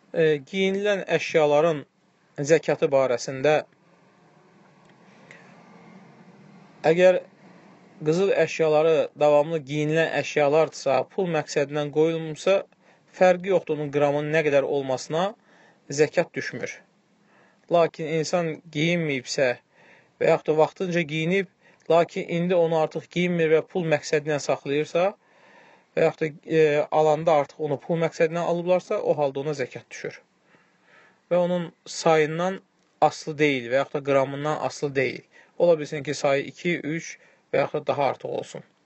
Giyinilən əşyaların zəkatı barəsində əgər qızıl əşyaları davamlı giyinilən əşyalardırsa, pul məqsədindən qoyulmuşsa, fərqi yoxdur onun qramının nə qədər olmasına, zəkat düşmür. Lakin insan giyinməyibsə və yaxud da vaxtınca giyinib, lakin indi onu artıq giyinmir və pul məqsədindən saxlayırsa və yaxud da alanda artıq onu pul məqsədindən alıblarsa, o halda ona zəkat düşür. Və onun sayından asılı deyil və yaxud da qramından asılı deyil. Ola bilsin ki, sayı 2, 3 və yaxud da daha artıq olsun.